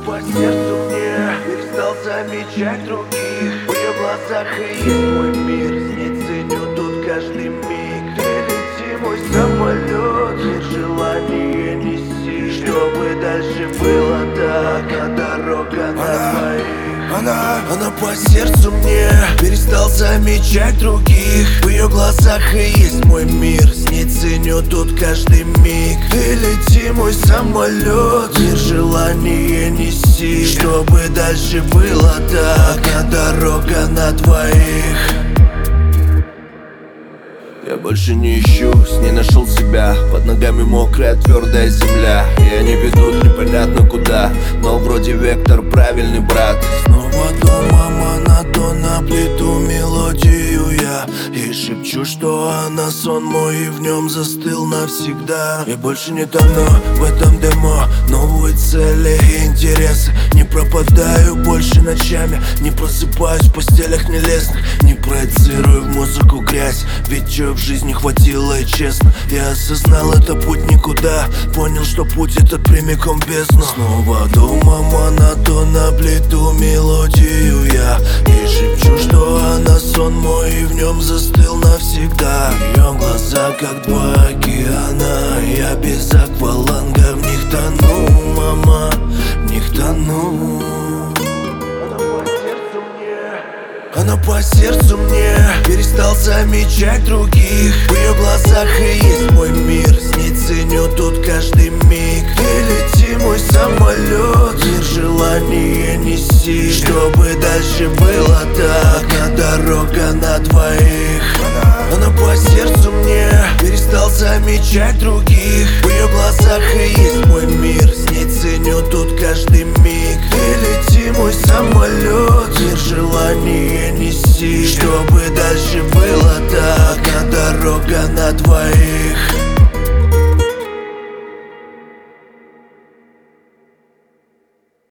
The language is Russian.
по сердцу мне, перестал замечать других. В ее глазах и есть мой мир, с ней ценю тут каждый миг. Ты лети, мой самолет, нет желания неси, чтобы дальше было так, а дорога на твоих. Она по сердцу мне, перестал замечать других. В ее глазах и есть мой мир, с ней ценю тут каждый миг. Ты лети, мой самолет, мир желания неси, чтобы дальше было так, а дорога на двоих. Я больше не ищу, с ней нашел себя. Под ногами мокрая твердая земля, и они ведут непонятно куда, но вроде вектор правильный, брат. Снова дома монотонно плету мелодию я, и шепчу, что она сон мой, и в нем застыл навсегда. Я больше не тону в этом демо, новые цели и интересы. Не пропадаю больше ночами, не просыпаюсь в постелях нелестных, не проецирую в музыку грязь, ведь чё в жизни хватило и честно. Я осознал, это путь никуда, понял, что путь этот прямиком в бездну. Снова дома монотонно плету мелодию я, и шепчу, что она сон мой, и в нем застыл навсегда. Ее глаза как два океана, я без акваланга в них тону, мама, в них тону. Она по сердцу мне, перестал замечать других. В ее глазах и есть мой мир, с ней ценю тут каждый миг. Ты лети, мой самолет, мир желания неси, чтобы дальше было так, а дорога на двоих. Она по сердцу мне, перестал замечать других. В ее глазах и есть мой мир, с ней ценю тут каждый миг. Ты лети, мой самолет, мир желания неси, чтобы дальше было так, а дорога на двоих.